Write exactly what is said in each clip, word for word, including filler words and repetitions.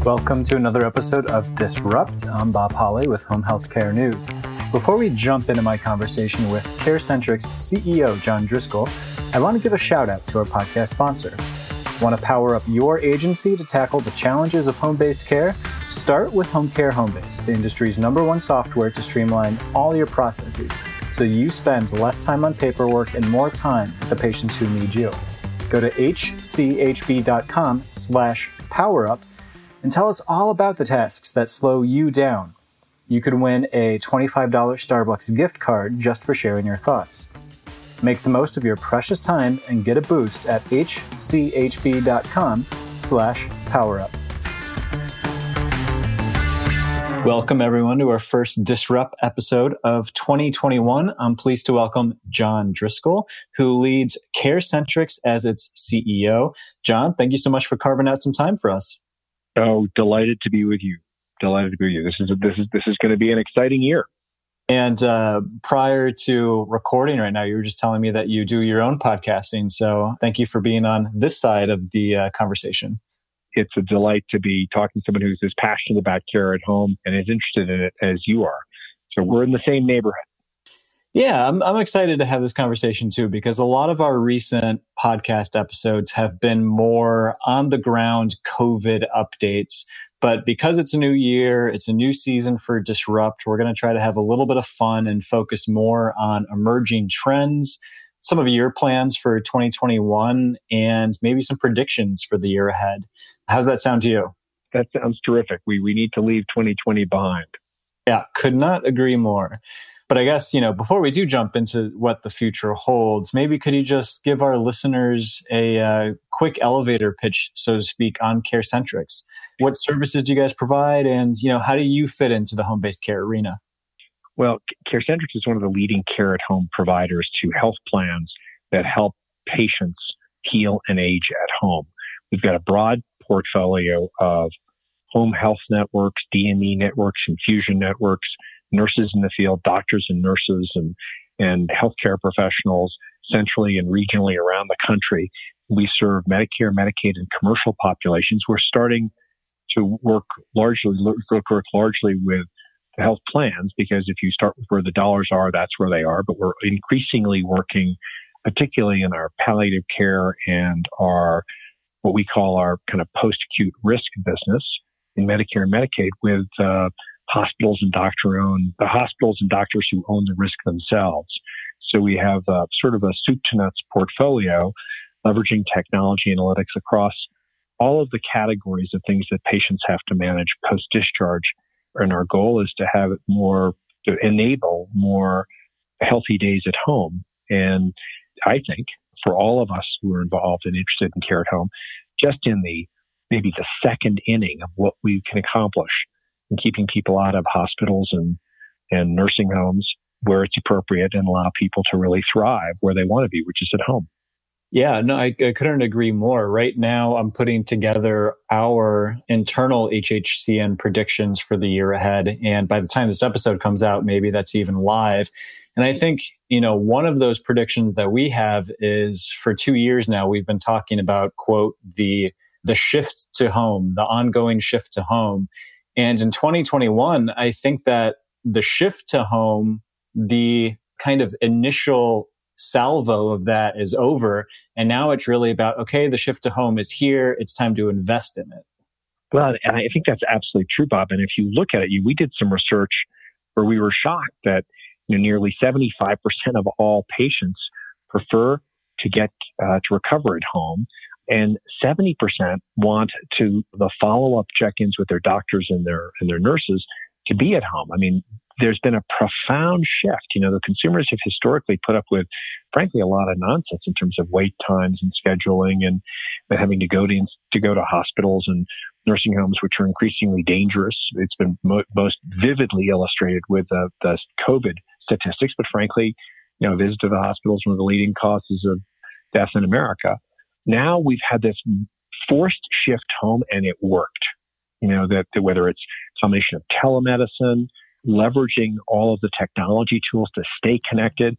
Welcome to another episode of Disrupt. I'm Bob Holly with Home Healthcare News. Before we jump into my conversation with CareCentrix C E O John Driscoll, I want to give a shout out to our podcast sponsor. Want to power up your agency to tackle the challenges of home-based care? Start with HomeCare Homebase, the industry's number one software to streamline all your processes, so you spend less time on paperwork and more time with the patients who need you. Go to hchb.com slash powerup and tell us all about the tasks that slow you down. You could win a twenty-five dollars Starbucks gift card just for sharing your thoughts. Make the most of your precious time and get a boost at hchb.com slash powerup. Welcome, everyone, to our first Disrupt episode of twenty twenty-one. I'm pleased to welcome John Driscoll, who leads CareCentrix as its C E O. John, thank you so much for carving out some time for us. Oh, delighted to be with you. Delighted to be with you. This is this is this is going to be an exciting year. And uh, prior to recording right now, you were just telling me that you do your own podcasting. So thank you for being on this side of the uh, conversation. It's a delight to be talking to someone who's as passionate about care at home and as interested in it as you are. So we're in the same neighborhood. Yeah, I'm, I'm excited to have this conversation too, because a lot of our recent podcast episodes have been more on the ground COVID updates. But because it's a new year, it's a new season for Disrupt, we're going to try to have a little bit of fun and focus more on emerging trends, some of your plans for twenty twenty-one, and maybe some predictions for the year ahead. How's that sound to you? That sounds terrific. We we need to leave twenty twenty behind. Yeah, could not agree more. But I guess, you know, before we do jump into what the future holds, maybe could you just give our listeners a uh, quick elevator pitch, so to speak, on CareCentrix? What services do you guys provide, and, you know, how do you fit into the home-based care arena? Well, CareCentrix is one of the leading care-at-home providers to health plans that help patients heal and age at home. We've got a broad portfolio of home health networks, D M E networks, infusion networks, nurses in the field, doctors and nurses, and, and healthcare professionals centrally and regionally around the country. We serve Medicare, Medicaid, and commercial populations. We're starting to work largely, work largely with the health plans, because if you start with where the dollars are, that's where they are. But we're increasingly working, particularly in our palliative care and our, what we call our kind of post-acute risk business in Medicare and Medicaid, with uh, hospitals and doctor-owned, the hospitals and doctors who own the risk themselves. So we have uh, sort of a soup to nuts portfolio, leveraging technology analytics across all of the categories of things that patients have to manage post-discharge. And our goal is to have it more, to enable more healthy days at home. And I think for all of us who are involved and interested in care at home, just in the maybe the second inning of what we can accomplish in keeping people out of hospitals and, and nursing homes where it's appropriate, and allow people to really thrive where they want to be, which is at home. Yeah, no, I, I couldn't agree more. Right now, I'm putting together our internal H H C N predictions for the year ahead. And by the time this episode comes out, maybe that's even live. And I think, you know, one of those predictions that we have is, for two years now, we've been talking about, quote, the the shift to home, the ongoing shift to home. And in twenty twenty-one, I think that the shift to home, the kind of initial salvo of that is over. And now it's really about, okay, the shift to home is here. It's time to invest in it. Well, and I think that's absolutely true, Bob. And if you look at it, you, we did some research where we were shocked that, you know, nearly seventy-five percent of all patients prefer to get uh, to recover at home. And seventy percent want to the follow-up check-ins with their doctors and their and their nurses to be at home. I mean, there's been a profound shift. You know, the consumers have historically put up with, frankly, a lot of nonsense in terms of wait times and scheduling, and, and having to go to to go to hospitals and nursing homes, which are increasingly dangerous. It's been mo- most vividly illustrated with uh, the COVID statistics. But frankly, you know, visit to the hospital is one of the leading causes of death in America. Now we've had this forced shift home, and it worked. You know, that, that whether it's a combination of telemedicine, leveraging all of the technology tools to stay connected,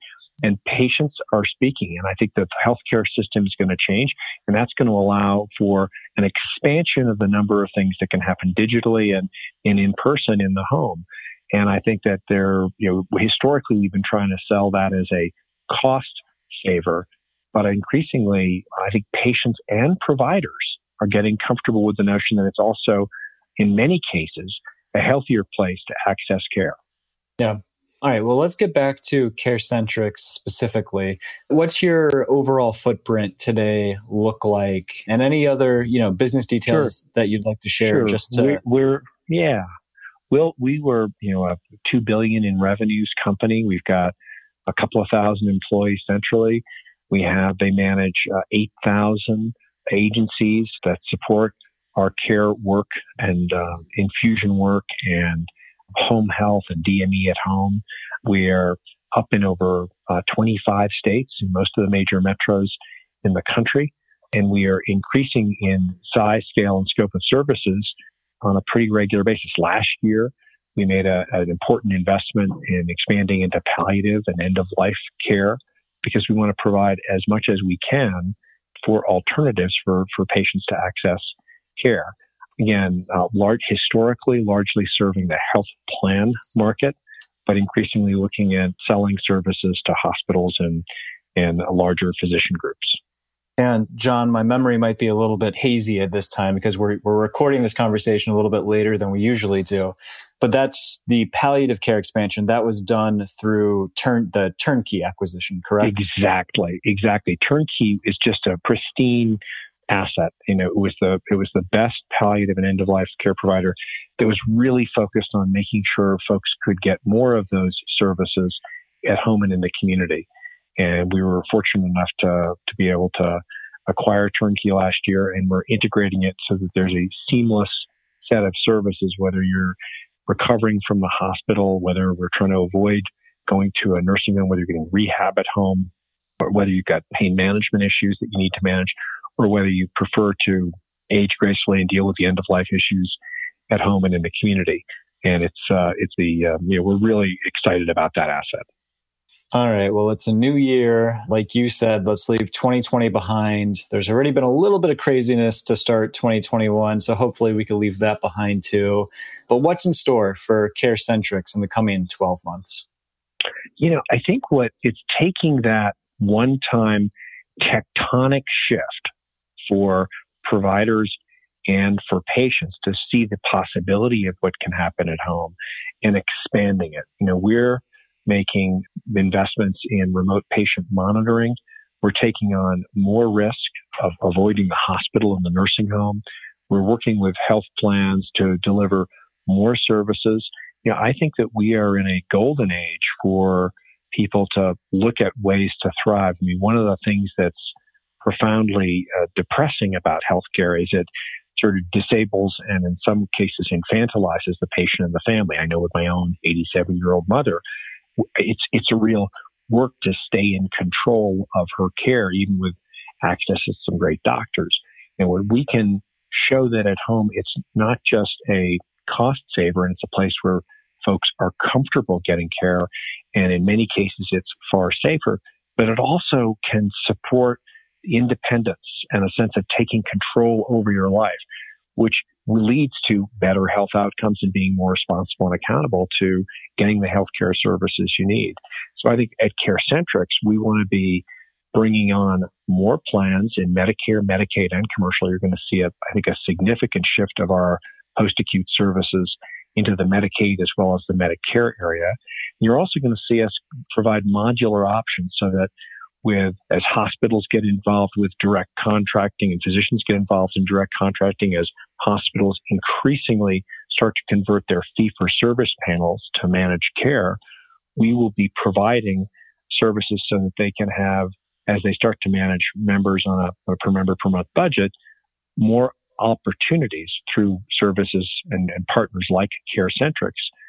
And patients are speaking. And I think that the healthcare system is going to change. And that's going to allow for an expansion of the number of things that can happen digitally and, and in person in the home. And I think that they're, you know, historically, we've been trying to sell that as a cost saver. But increasingly, I think patients and providers are getting comfortable with the notion that it's also, in many cases, a healthier place to access care. Yeah. All right. Well, let's get back to CareCentrix specifically. What's your overall footprint today look like, and any other, you know, business details sure. that you'd like to share? Sure. Just to... we're, we're yeah. Well, we were, you know, a two billion in revenues company. We've got a couple of thousand employees centrally. We have they manage uh, eight thousand agencies that support our care work and uh, infusion work and home health and D M E at home. We're up in over uh, twenty-five states in most of the major metros in the country. And we are increasing in size, scale, and scope of services on a pretty regular basis. Last year, we made a, an important investment in expanding into palliative and end-of-life care because we want to provide as much as we can for alternatives for, for patients to access care. Again, uh, large, historically, largely serving the health plan market, but increasingly looking at selling services to hospitals and, and larger physician groups. And John, my memory might be a little bit hazy at this time because we're we're recording this conversation a little bit later than we usually do. But that's the palliative care expansion that was done through turn the Turnkey acquisition, correct? Exactly, exactly. Turnkey is just a pristine asset. You know, it was the it was the best palliative and end of life care provider that was really focused on making sure folks could get more of those services at home and in the community. And we were fortunate enough to to be able to acquire Turnkey last year, and we're integrating it so that there's a seamless set of services, whether you're recovering from the hospital, whether we're trying to avoid going to a nursing home, whether you're getting rehab at home, or whether you've got pain management issues that you need to manage, or whether you prefer to age gracefully and deal with the end-of-life issues at home and in the community. And it's uh, it's the um, you know we're really excited about that asset. All right. Well, it's a new year. Like you said, let's leave twenty twenty behind. There's already been a little bit of craziness to start twenty twenty-one, so hopefully we can leave that behind too. But what's in store for CareCentrix in the coming twelve months? You know, I think what it's taking that one-time tectonic shift for providers and for patients to see the possibility of what can happen at home and expanding it. You know, we're making investments in remote patient monitoring. We're taking on more risk of avoiding the hospital and the nursing home. We're working with health plans to deliver more services. You know, I think that we are in a golden age for people to look at ways to thrive. I mean, one of the things that's profoundly uh, depressing about healthcare is it sort of disables and in some cases infantilizes the patient and the family. I know with my own eighty-seven-year-old mother, it's it's a real work to stay in control of her care, even with access to some great doctors. And where we can show that at home, it's not just a cost saver, and it's a place where folks are comfortable getting care. And in many cases, it's far safer, but it also can support independence and a sense of taking control over your life, which leads to better health outcomes and being more responsible and accountable to getting the healthcare services you need. So I think at CareCentrix, we want to be bringing on more plans in Medicare, Medicaid, and commercial. You're going to see, a, I think, a significant shift of our post-acute services into the Medicaid as well as the Medicare area. You're also going to see us provide modular options so that with as hospitals get involved with direct contracting and physicians get involved in direct contracting, as hospitals increasingly start to convert their fee-for-service panels to managed care, we will be providing services so that they can have, as they start to manage members on a, a per member per month budget, more opportunities through services and, and partners like CareCentrix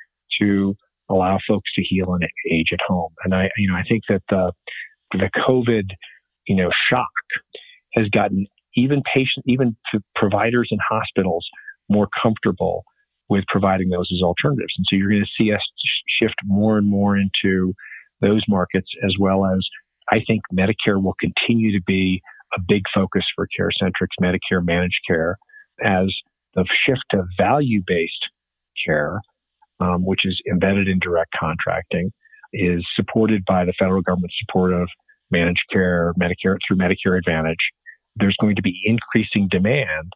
to allow folks to heal and age at home. And I, you know, I think that the the COVID, you know, shock has gotten even patient, even providers and hospitals more comfortable with providing those as alternatives. And so you're going to see us shift more and more into those markets, as well as I think Medicare will continue to be a big focus for CareCentrix Medicare Managed Care, as the shift to value-based care, um, which is embedded in direct contracting, is supported by the federal government support of managed care, Medicare through Medicare Advantage. There's going to be increasing demand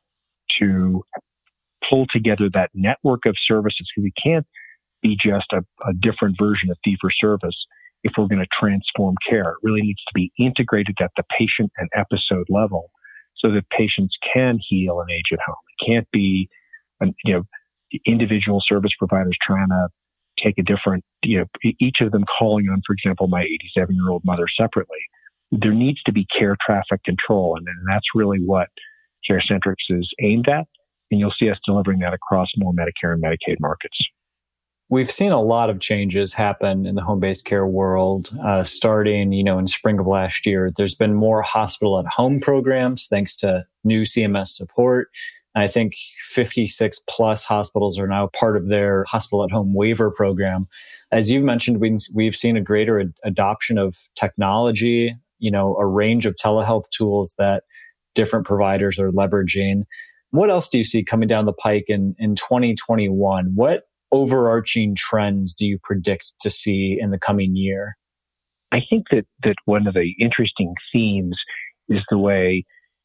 to pull together that network of services, because we can't be just a, a different version of fee-for-service if we're going to transform care. It really needs to be integrated at the patient and episode level so that patients can heal and age at home. It can't be, you know, individual service providers trying to take a different, you know, each of them calling on, for example, my eighty-seven-year-old mother separately. There needs to be care traffic control, and, and that's really what CareCentrix is aimed at, and you'll see us delivering that across more Medicare and Medicaid markets. We've seen a lot of changes happen in the home-based care world, uh, starting, you know, in spring of last year. There's been more hospital at home programs thanks to new C M S support. I think fifty-six plus hospitals are now part of their hospital at home waiver program. As you've mentioned, we, we've seen a greater ad- adoption of technology, you know, a range of telehealth tools that different providers are leveraging. What else do you see coming down the pike in, in twenty twenty-one? What overarching trends do you predict to see in the coming year? I think that, that one of the interesting themes is the way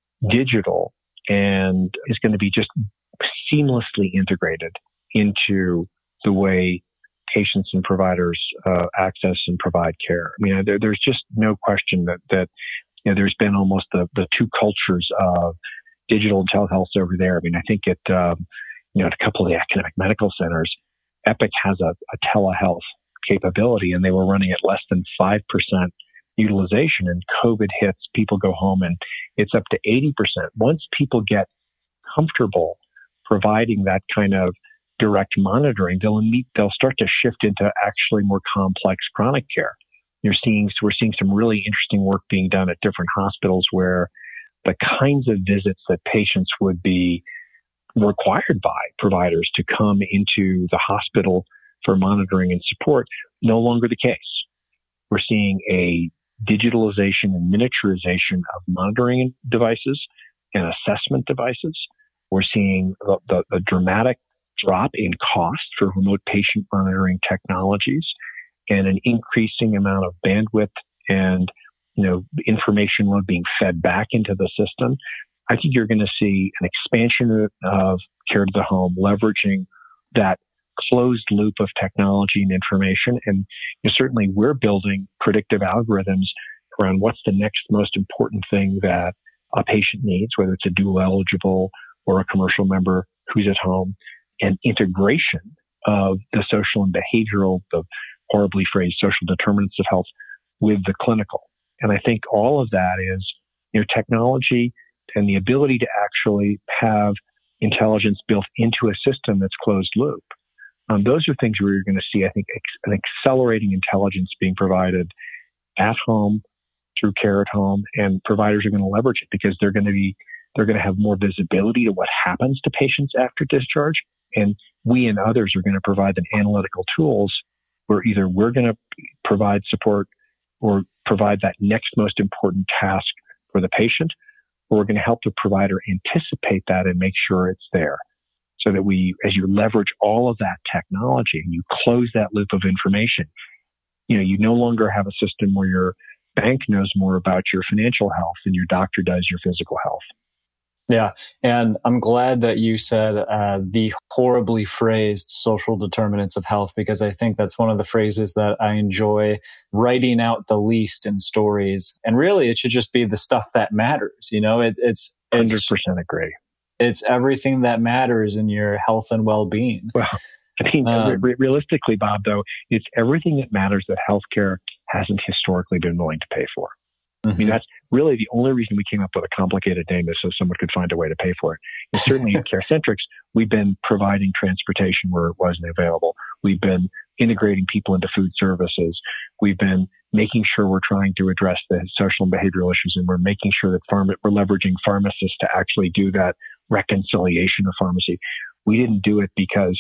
digital and is going to be just seamlessly integrated into the way patients and providers uh, access and provide care. I mean, there, there's just no question that, that you know, there's been almost the, the two cultures of digital and telehealth over there. I mean, I think at, um, you know, at a couple of the academic medical centers, Epic has a, a telehealth capability, and they were running at less than five percent utilization, and COVID hits, people go home, and it's up to eighty percent. Once people get comfortable providing that kind of direct monitoring, they'll meet, they'll start to shift into actually more complex chronic care. You're seeing, we're seeing some really interesting work being done at different hospitals where the kinds of visits that patients would be required by providers to come into the hospital for monitoring and support, no longer the case. We're seeing a digitalization and miniaturization of monitoring devices and assessment devices. We're seeing the, the, the dramatic drop in cost for remote patient monitoring technologies and an increasing amount of bandwidth and, you know, information load being fed back into the system. I think you're going to see an expansion of care to the home, leveraging that closed loop of technology and information. And you know, certainly we're building predictive algorithms around what's the next most important thing that a patient needs, whether it's a dual eligible or a commercial member who's at home, and integration of the social and behavioral, the horribly phrased social determinants of health with the clinical. And I think all of that is, you know, technology and the ability to actually have intelligence built into a system that's closed loop. Um, those are things where you're going to see, I think, ex- an accelerating intelligence being provided at home through care at home, and providers are going to leverage it because they're going to be, they're going to have more visibility to what happens to patients after discharge. And we and others are going to provide them analytical tools where either we're going to provide support or provide that next most important task for the patient, or we're going to help the provider anticipate that and make sure it's there. So that we, as you leverage all of that technology and you close that loop of information, you know, you no longer have a system where your bank knows more about your financial health than your doctor does your physical health. Yeah. And I'm glad that you said uh, the horribly phrased social determinants of health, because I think that's one of the phrases that I enjoy writing out the least in stories. And really, it should just be the stuff that matters. You know, it, it's, it's one hundred percent agree. It's everything that matters in your health and well-being. Well, I mean, um, re- realistically, Bob, though, it's everything that matters that healthcare hasn't historically been willing to pay for. Mm-hmm. I mean, that's really the only reason we came up with a complicated name is so someone could find a way to pay for it. And certainly at CareCentrix, we've been providing transportation where it wasn't available. We've been integrating people into food services. We've been making sure we're trying to address the social and behavioral issues, and we're making sure that pharma, we're leveraging pharmacists to actually do that reconciliation of pharmacy. We didn't do it because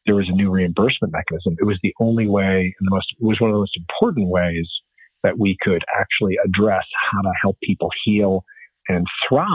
there was a new reimbursement mechanism. It was the only way, and the most, it was one of the most important ways that we could actually address how to help people heal and thrive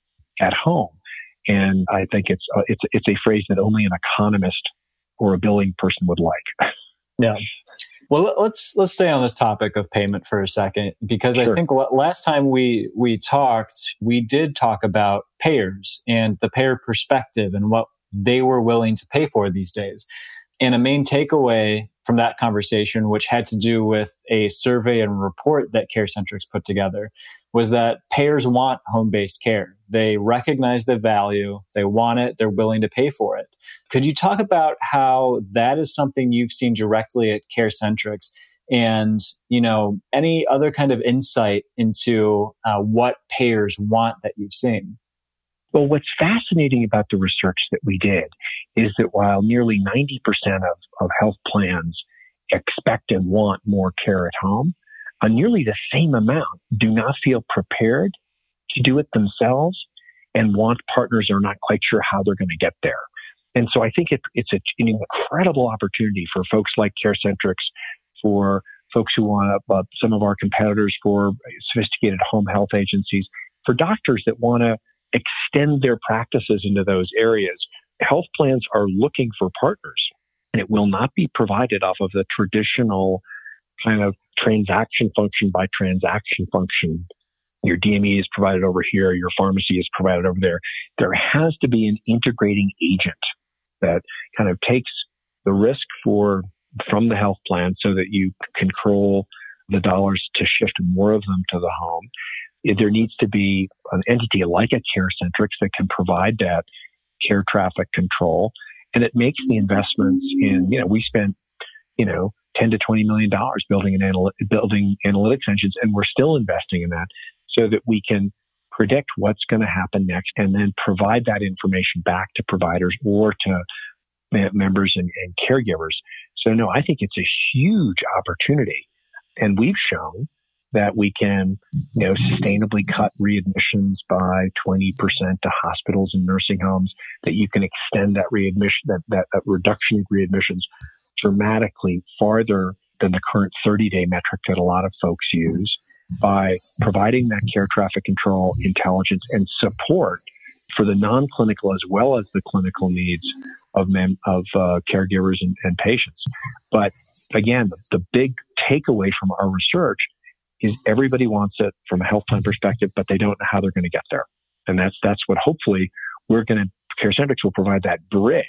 at home. And I think it's uh, it's it's a phrase that only an economist or a billing person would like. Yeah. Well, let's let's stay on this topic of payment for a second, because sure. I think last time we we talked, we did talk about payers and the payer perspective and what they were willing to pay for these days. And a main takeaway from that conversation, which had to do with a survey and report that CareCentrix put together, was that payers want home-based care. They recognize the value, they want it, they're willing to pay for it. Could you talk about how that is something you've seen directly at CareCentrix, and, you know, any other kind of insight into uh, what payers want that you've seen? Well, what's fascinating about the research that we did is that while nearly ninety percent of, of health plans expect and want more care at home, a nearly the same amount do not feel prepared to do it themselves and want partners are not quite sure how they're going to get there. And so I think it, it's a, an incredible opportunity for folks like CareCentrix, for folks who want to, uh, some of our competitors, for sophisticated home health agencies, for doctors that want to extend their practices into those areas. Health plans are looking for partners, and it will not be provided off of the traditional kind of transaction function by transaction function. Your D M E is provided over here, your pharmacy is provided over there. There has to be an integrating agent that kind of takes the risk for from the health plan so that you control the dollars to shift more of them to the home. There needs to be an entity like a CareCentrix that can provide that care traffic control. And it makes the investments in, you know, we spent, you know, ten to twenty million dollars building an anal- building analytics engines, and we're still investing in that so that we can predict what's going to happen next and then provide that information back to providers or to members and, and caregivers. So no, I think it's a huge opportunity. And we've shown that we can, you know, sustainably cut readmissions by twenty percent to hospitals and nursing homes, that you can extend that readmission, that, that, that reduction in readmissions dramatically farther than the current thirty-day metric that a lot of folks use, by providing that care traffic control, intelligence, and support for the non-clinical as well as the clinical needs of mem- of uh, caregivers and, and patients. But again, the, the big takeaway from our research is everybody wants it from a health plan perspective, but they don't know how they're going to get there. And that's that's what hopefully we're going to, CareCentrix will provide that bridge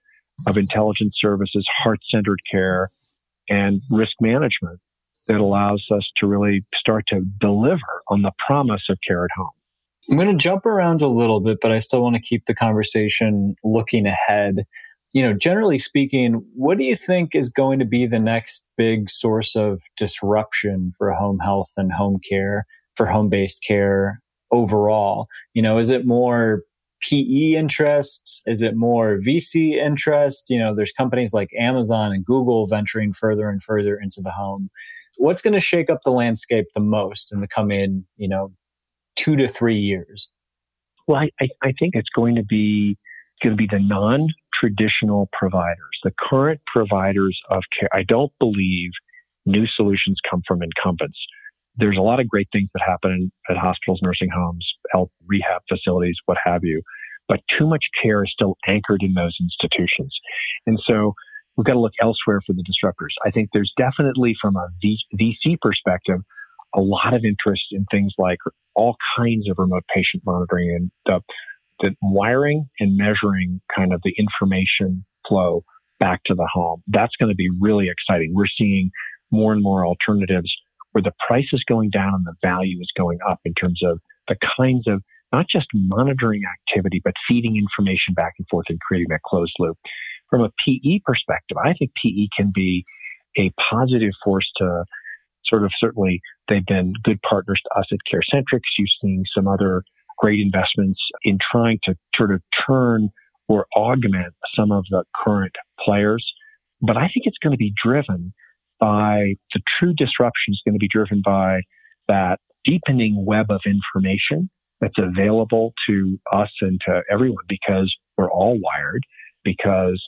of intelligent services, heart-centered care, and risk management that allows us to really start to deliver on the promise of care at home. I'm going to jump around a little bit, but I still want to keep the conversation looking ahead. You know, generally speaking, what do you think is going to be the next big source of disruption for home health and home care, for home-based care overall? You know, is it more P E interests? Is it more V C interest? You know, there's companies like Amazon and Google venturing further and further into the home. What's going to shake up the landscape the most in the coming, you know, two to three years? Well, I, I, I think it's going to be going to be the non-traditional providers, the current providers of care. I don't believe new solutions come from incumbents. There's a lot of great things that happen at hospitals, nursing homes, health rehab facilities, what have you, but too much care is still anchored in those institutions. And so we've got to look elsewhere for the disruptors. I think there's definitely, from a V C perspective, a lot of interest in things like all kinds of remote patient monitoring and the, the wiring and measuring kind of the information flow back to the home. That's going to be really exciting. We're seeing more and more alternatives where the price is going down and the value is going up in terms of the kinds of not just monitoring activity, but feeding information back and forth and creating that closed loop. From a P E perspective, I think P E can be a positive force to sort of, certainly they've been good partners to us at CareCentrix. You've seen some other great investments in trying to sort of turn or augment some of the current players. But I think it's going to be driven by, the true disruption is going to be driven by that deepening web of information that's available to us and to everyone, because we're all wired, because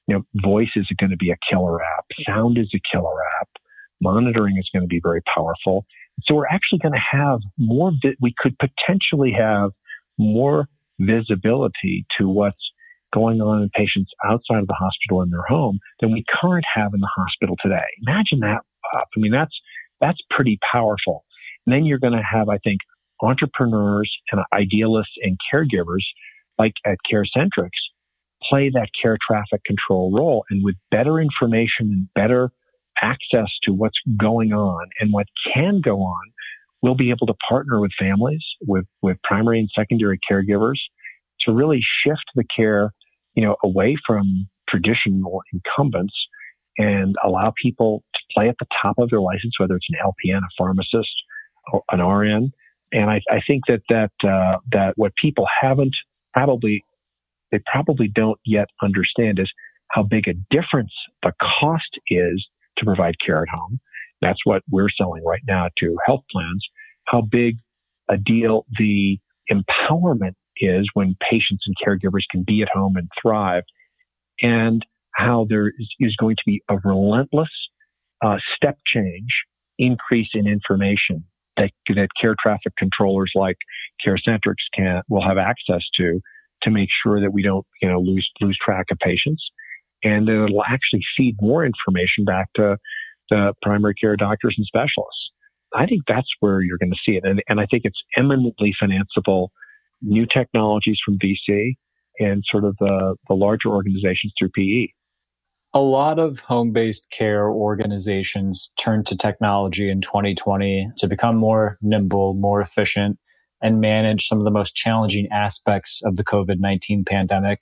You know, voice is going to be a killer app. Sound is a killer app. Monitoring is going to be very powerful. So we're actually going to have more, vi- we could potentially have more visibility to what's going on in patients outside of the hospital in their home than we currently have in the hospital today. Imagine that. Up. I mean, that's, that's pretty powerful. And then you're going to have, I think, entrepreneurs and idealists and caregivers like at CareCentrix play that care traffic control role. And with better information and better access to what's going on and what can go on, we'll be able to partner with families, with, with primary and secondary caregivers to really shift the care, you know, away from traditional incumbents and allow people to play at the top of their license, whether it's an L P N, a pharmacist, or an R N. And I, I think that that uh, that what people haven't probably they probably don't yet understand is how big a difference the cost is to provide care at home. That's what we're selling right now to health plans. How big a deal the empowerment is when patients and caregivers can be at home and thrive, and how there is, is going to be a relentless uh, step change increase in information that, that care traffic controllers like CareCentrix can will have access to to make sure that we don't, you know, lose lose track of patients, and it'll actually feed more information back to the primary care doctors and specialists. I think that's where you're going to see it, and and I think it's eminently financeable. New technologies from V C and sort of the the larger organizations through P E. A lot of home-based care organizations turned to technology in twenty twenty to become more nimble, more efficient, and manage some of the most challenging aspects of the COVID nineteen pandemic.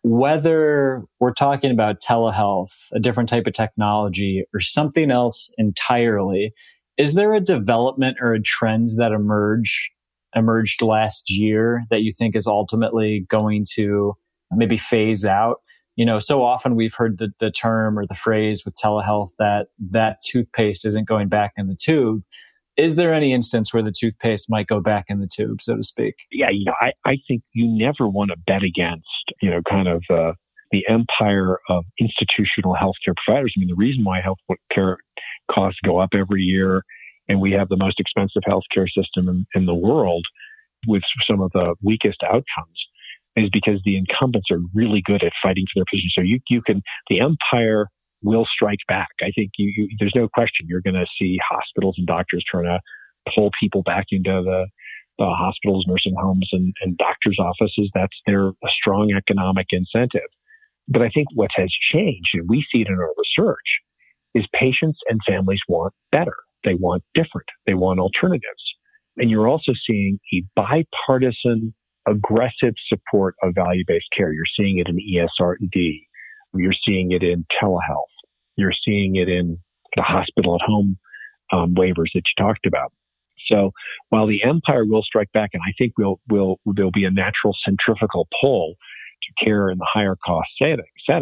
Whether we're talking about telehealth, a different type of technology, or something else entirely, is there a development or a trend that emerged emerged last year that you think is ultimately going to maybe phase out? You know, so often we've heard the, the term or the phrase with telehealth that that toothpaste isn't going back in the tube. Is there any instance where the toothpaste might go back in the tube, so to speak? Yeah, you know, I, I think you never want to bet against, you know, kind of uh, the empire of institutional healthcare providers. I mean, the reason why healthcare costs go up every year and we have the most expensive healthcare system in, in the world with some of the weakest outcomes is because the incumbents are really good at fighting for their position. So you, you can, the empire will strike back. I think you, you there's no question you're going to see hospitals and doctors trying to pull people back into the, the hospitals, nursing homes, and, and doctors' offices. That's their a strong economic incentive. But I think what has changed, and we see it in our research, is patients and families want better. They want different. They want alternatives. And you're also seeing a bipartisan, aggressive support of value-based care. You're seeing it in E S R D. You're seeing it in telehealth. You're seeing it in the hospital at home um, waivers that you talked about. So while the empire will strike back, and I think we'll, we'll, there'll be a natural centrifugal pull to care in the higher cost setting, settings,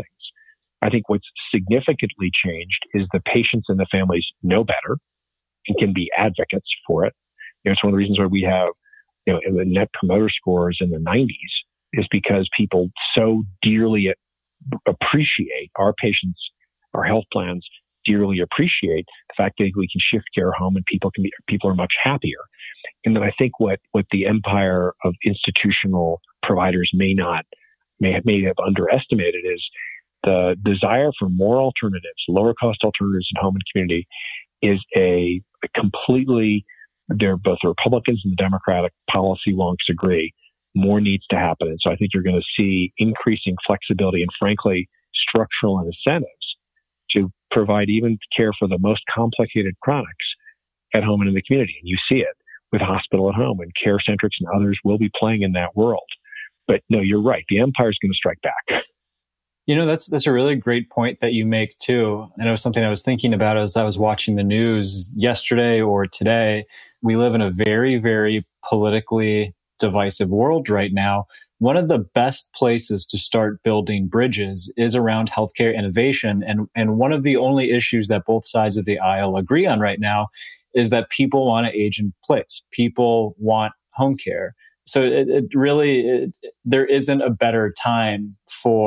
I think what's significantly changed is the patients and the families know better and can be advocates for it. You know, it's one of the reasons why we have, you know, the net promoter scores in the nineties is because people so dearly appreciate our patients, our health plans dearly appreciate the fact that we can shift care home and people can be, people are much happier. And then I think what, what the empire of institutional providers may not, may have, may have underestimated is the desire for more alternatives, lower cost alternatives in home and community is a, a completely, they're both the Republicans and the Democratic policy wonks agree. More needs to happen. And so I think you're going to see increasing flexibility and frankly, structural incentives to provide even care for the most complicated chronics at home and in the community. And you see it with hospital at home, and CareCentrix and others will be playing in that world. But no, you're right. The empire is going to strike back. You know, that's that's a really great point that you make too. And it was something I was thinking about as I was watching the news yesterday or today. We live in a very, very politically divisive world right now. One of the best places to start building bridges is around healthcare innovation. And, and one of the only issues that both sides of the aisle agree on right now is that people want to age in place. People want home care. So it, it really, it, there isn't a better time for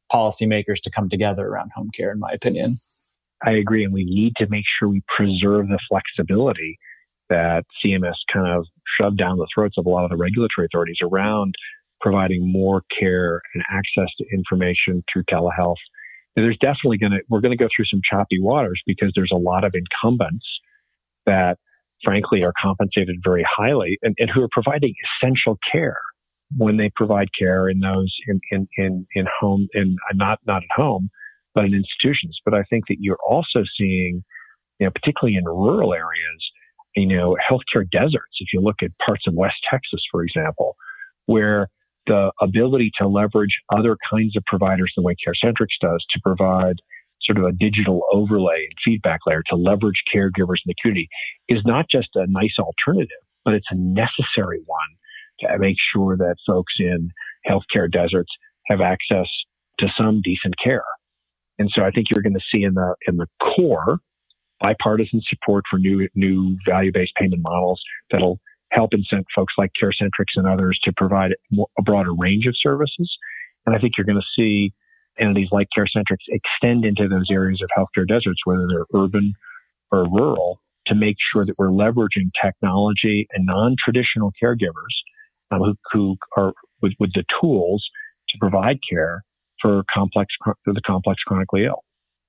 policymakers to come together around home care, in my opinion. I agree. And we need to make sure we preserve the flexibility that C M S kind of shoved down the throats of a lot of the regulatory authorities around providing more care and access to information through telehealth. And there's definitely going to, we're going to go through some choppy waters because there's a lot of incumbents that frankly are compensated very highly and, and who are providing essential care when they provide care in those in, in, in, in home, in not, not at home, but in institutions. But I think that you're also seeing, you know, particularly in rural areas, you know, healthcare deserts. If you look at parts of West Texas, for example, where the ability to leverage other kinds of providers the way CareCentrix does to provide sort of a digital overlay and feedback layer to leverage caregivers in the community is not just a nice alternative, but it's a necessary one to make sure that folks in healthcare deserts have access to some decent care. And so I think you're going to see in the in the core bipartisan support for new new value-based payment models that'll help incent folks like CareCentrix and others to provide a broader range of services. And I think you're going to see entities like CareCentrix extend into those areas of healthcare deserts, whether they're urban or rural, to make sure that we're leveraging technology and non-traditional caregivers um, who, who are with, with the tools to provide care for complex for the complex chronically ill.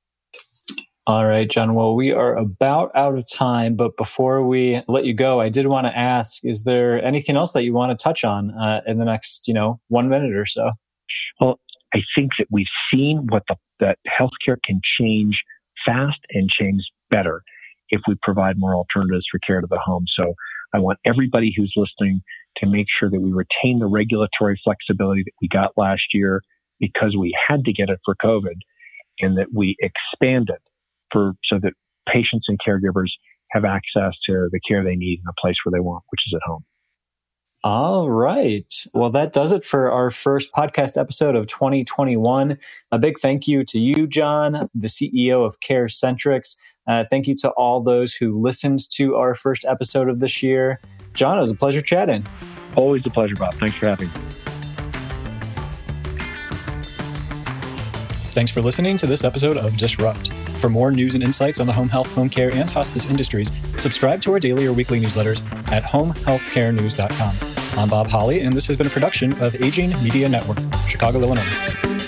All right, John. Well, we are about out of time, but before we let you go, I did want to ask, is there anything else that you want to touch on uh, in the next, you know, one minute or so? Well, I think that we've seen what the, that healthcare can change fast and change better if we provide more alternatives for care to the home. So I want everybody who's listening to make sure that we retain the regulatory flexibility that we got last year because we had to get it for COVID, and that we expand it for so that patients and caregivers have access to the care they need in the place where they want, which is at home. All right. Well, that does it for our first podcast episode of twenty twenty-one. A big thank you to you, John, the C E O of CareCentrix. Uh, thank you to all those who listened to our first episode of this year. John, it was a pleasure chatting. Always a pleasure, Bob. Thanks for having me. Thanks for listening to this episode of Disrupt. For more news and insights on the home health, home care, and hospice industries, subscribe to our daily or weekly newsletters at home health care news dot com. I'm Bob Holly, and this has been a production of Aging Media Network, Chicago, Illinois.